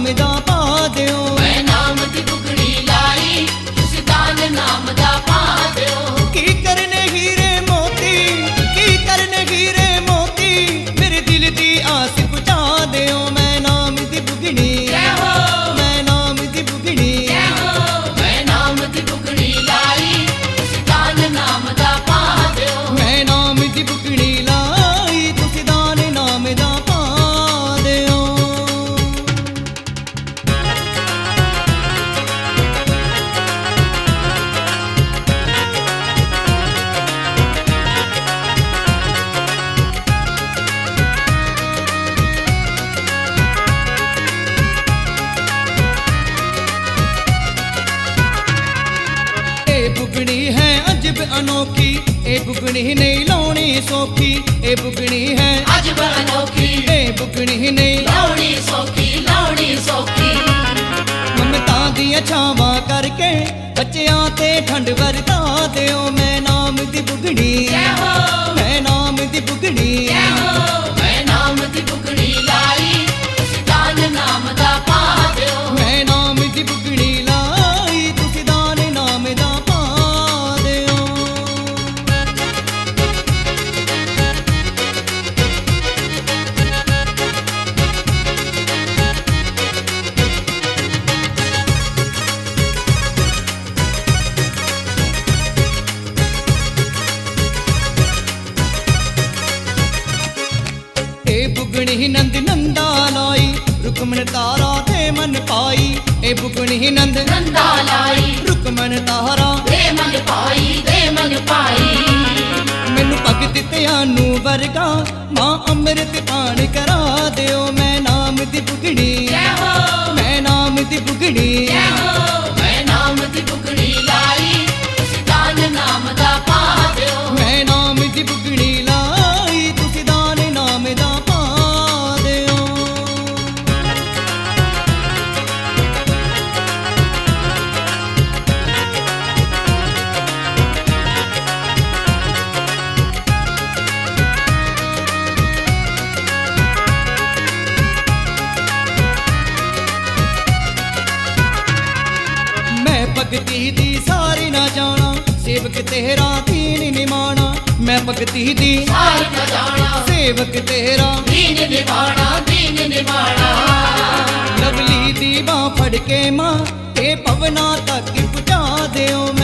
नाम दा पा दियो। मैं नाम दी बुगड़ी लाई तुसी दान नाम दा पा दियो। की करने हीरे मोती, की करने हीरे मोती, मेरे दिल दी आस बुझा दियो। मैं नाम दी बुगड़ी, मैं नाम दी बुगड़ी, मैं नाम दी बुगड़ी लाई तुसी दान नाम दा पा दियो। मैं नाम दी बुगड़ी लाई तुसी दान नाम दा पा दियो। बुगड़ी है अजब अनोखी, ए बुगड़ी नहीं लाउनी सौखी। ए बुगड़ी है अजब अनोखी, ए बुगड़ी नहीं लाउनी सौखी, लाउनी सौखी। ममता दिया छावां करके बच्चियां ते ठंड वरता दियो। मैं नाम दी बुगड़ी, मैं नाम दी बुगड़ी, मैं नाम दी बुगड़ी लाई तुसी दान नाम दा पा दियो। मैं नाम दी बुगड़ी लाई तुसी दान नाम दा पा दियो। ए बुगड़ी नंद नंदा लाई रुकमन तारा ते मन पाई। ए बुगड़ी नंद नंदा लाई रुकमन तारा दे मन पाई, दे मन पाई। मैनू भगत त्यानू वर्गा मां अमृत पान करा दियो। मैं नाम दी बुगड़ी, मैं नाम दी बुगड़ी, मैं नाम दी बुगड़ी लाई तुसी दान नाम दा पा दियो। मैं नाम दी बुगड़ी लाई तुसी दान नाम दा पा दियो। मैं भगती दी सारी ना जाना, सेवक तेरा दीन निमाना। मैं भगती दी सारी न जाना सेवक तेरा दीन निभाना, दीन निभाना। लवली दी बां फड़ के मां ते पवना तक पहुंचा दियो।